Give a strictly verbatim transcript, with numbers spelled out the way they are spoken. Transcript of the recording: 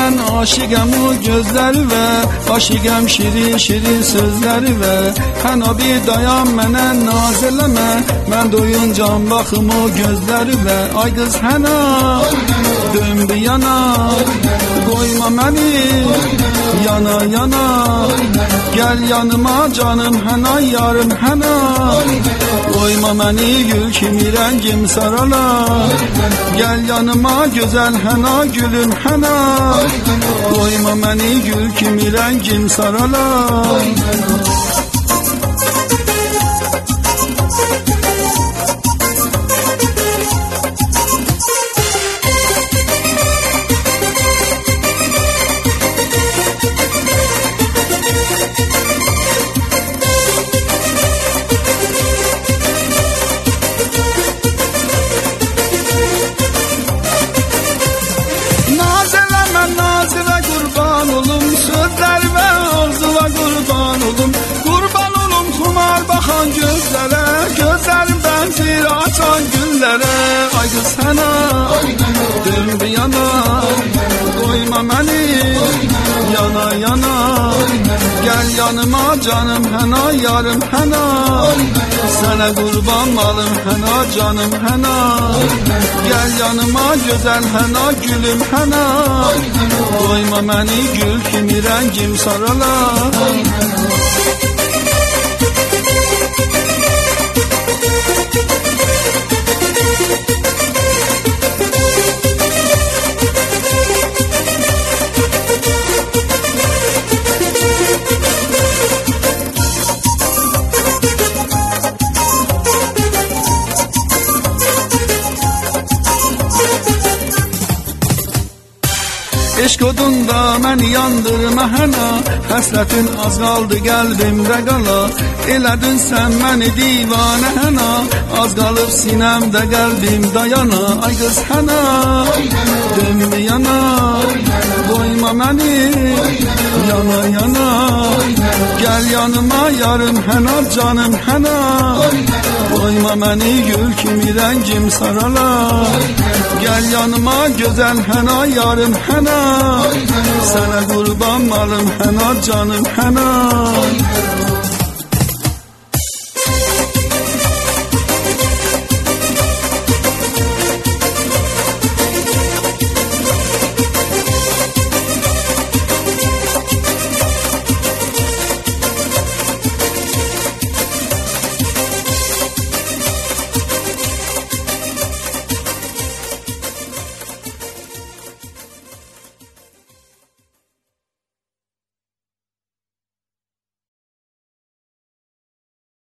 ben aşıgam o gözleri ve aşıgam şirin şirin sözleri ve hana bir dayan mene naz eleme, ben doyuncam bakım o gözleri ve ay kız hana dön bir yana, koyma beni yana yana, gel yanıma canım hana yarım hana, koyma beni gül kimi rengim sarala, gel yanıma güzel hana gülüm hana, koyma beni gül kimi rengim sarala. Gözlere, gözlerimden zira açan güllere, ay kız sana dön bir yana, koyma beni yana yana, gel yanıma canım hena yarım hena, sana kurban malım hena canım hena, gel yanıma güzel hena gülüm hena, koyma beni gül kimi rengim sarala. Eşk odunda məni yandırma hana, həsrətin az qaldı qəlbimdə qala, elədin sən məni divanə hana, az qalıb sinəmdə qəlbim dayana, ay qız hana dön bir yana, koyma məni yana yana, gel yanıma yarım hana canım hana, koyma məni gül kimi rengim sarala, gel yanıma güzel hana yarım hana, sana kurban malım hena canım hena.